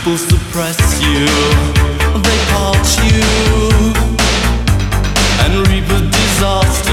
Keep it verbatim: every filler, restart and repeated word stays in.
People suppress you, they part you and reap a disaster.